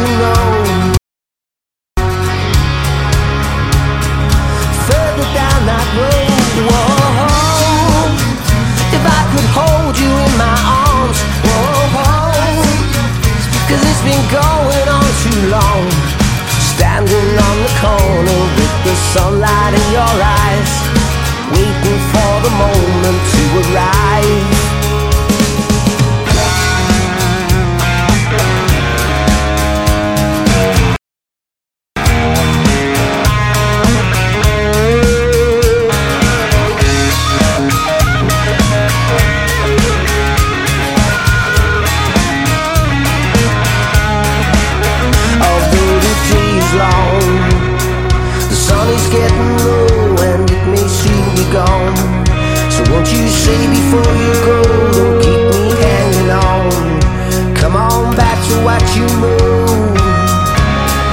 you know. Further down that road, whoa, if I could hold you in my arms, whoa, 'cause it's been going on too long. Standing on the corner with the sunlight in your eyes, waiting for the moment to arrive. Getting low and it may soon be gone. So won't you say before you go, don't keep me hanging on. Come on back to what you know.